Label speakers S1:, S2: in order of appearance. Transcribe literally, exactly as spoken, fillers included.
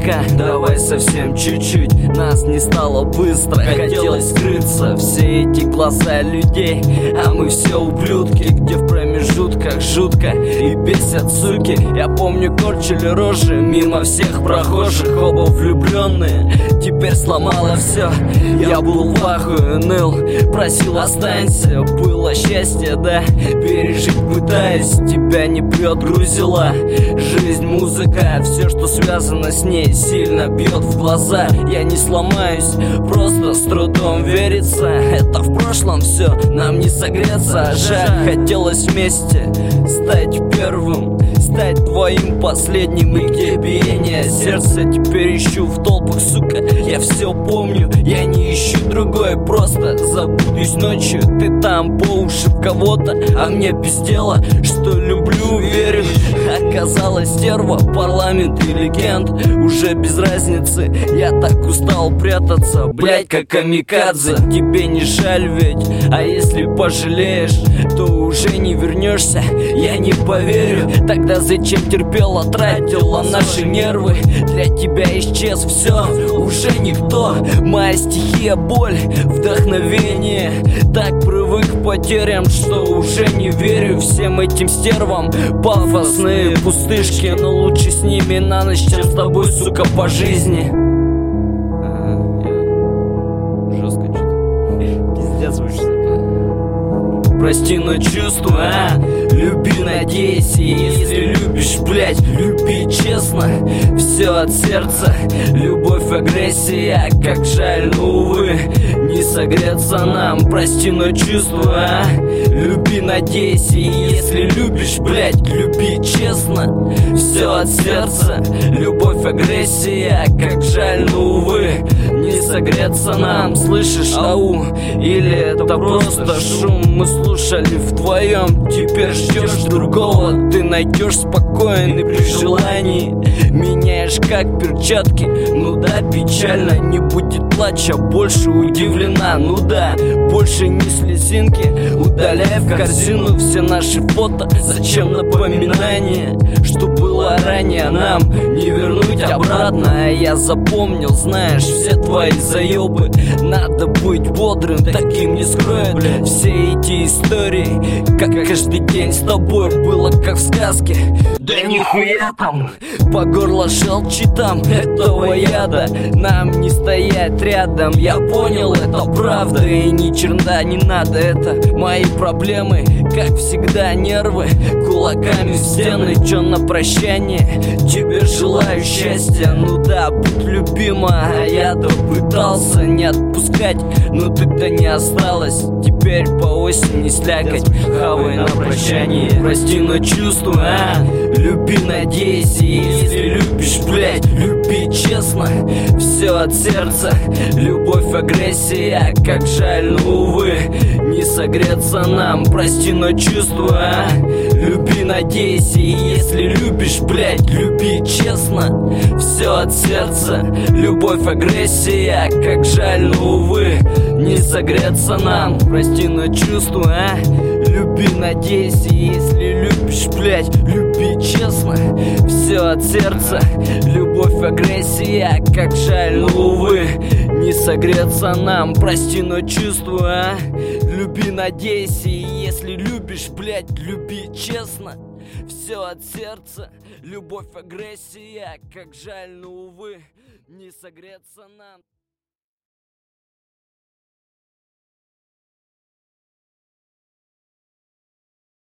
S1: слегка, давай совсем чуть-чуть. Нас не стало быстро, хотелось скрыться. Все эти глаза людей, а мы все ублюдки, где в промежутках жутко и бесят суки. Я помню, корчили рожи мимо всех прохожих, оба влюбленные, теперь сломало все. Я был в ахуе, ныл, просил останься. Было счастье, да, пережить пытаюсь. Тебя не прет, грузила жизнь, музыка, все, что связано с ней, сильно бьет в глаза. Я не сломаюсь, просто с трудом верится. Это в прошлом все, нам не согреться. Жаль, хотелось вместе стать первым, стать твоим последним. И где биение сердца, теперь ищу в толпах, сука. Я все помню, я не ищу другой, просто забудусь ночью. Ты там по уши в кого-то, а мне без дела, что люблю, верю. Оказалось, стерва, парламент и легенд, уже без разницы. Я так устал прятаться, блять, как камикадзе. Тебе не жаль ведь, а если пожалеешь, то уже не вернешься. Я не поверю, тогда зачем терпела, тратила наши нервы. Для тебя исчез все, уже никто. Моя стихия, боль, вдохновение. Так привык к потерям, что уже не верю всем этим стервам. Пафосные пустышки, но лучше с ними на ночь, чем с тобой, сука, по жизни. Жестко что-то. Пиздец вообще. Прости, но чувства, а? Люби, надейся, если любишь, блять, люби честно. Все от сердца, любовь, агрессия. Как жаль, но увы, не согреться нам. Прости, но чувства, а? Люби, надейся, если любишь, блять, люби честно. Все от сердца, любовь, агрессия. Как жаль, но увы, не согреться нам. Слышишь, ау? Или это просто шум? Мы слушали вдвоем, теперь ждешь другого. Ты найдешь спокойный при желании, меняешь как перчатки. Ну да, печально, не будет плача, больше удивлена. Ну да, больше не слезинки, удаляй в корзину все наши фото. Зачем напоминание, что было ранее, нам не вернуть обратно. А я запомнил, знаешь, все твои заебы. Надо быть бодрым, таким не скроет все эти истории, как каждый день с тобой было, как в сказке. Да нихуя там, по горло желчи там этого яда. Нам не стоять рядом, я понял, это правда. И ни черта не надо, это мои проблемы. Как всегда, нервы кулаками в стены. Чё на прощание, тебе желаю счастья. Ну да, будь любима, а я-то пытался не отпускать, но ты-то не осталась. Теперь по осени слякоть, хавай на прощание. Прости, но чувства, а? Люби, надейся, если любишь, блять, люби честно. Все от сердца, любовь, агрессия. Как жаль, но увы, не согреться нам. Прости, но чувства, а? Люби, надейся, если любишь, блять, люби честно. Все от сердца, любовь, агрессия. Как жаль, но увы, не согреться нам. Прости, но чувства, а? Люби, надейся, если любишь, блять, люби честно. Все от сердца, любовь, агрессия. Как жаль, но увы, не согреться нам. Прости, но чувства, а? Люби, надейся, если любишь, блять, люби честно. Все от сердца, любовь, агрессия. Как жаль, но увы, не согреться нам.